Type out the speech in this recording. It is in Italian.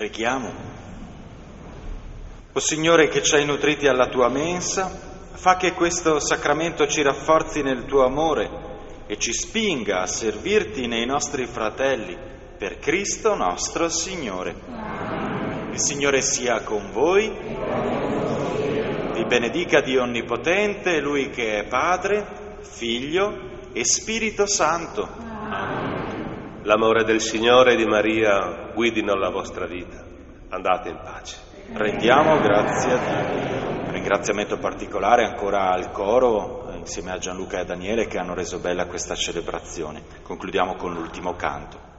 Preghiamo. O Signore, che ci hai nutriti alla tua mensa, fa che questo sacramento ci rafforzi nel tuo amore e ci spinga a servirti nei nostri fratelli, per Cristo nostro Signore. Il Signore sia con voi, vi benedica Dio Onnipotente, Lui che è Padre, Figlio e Spirito Santo. L'amore del Signore e di Maria guidino la vostra vita. Andate in pace. Rendiamo grazie a Dio. Un ringraziamento particolare ancora al coro, insieme a Gianluca e a Daniele, che hanno reso bella questa celebrazione. Concludiamo con l'ultimo canto.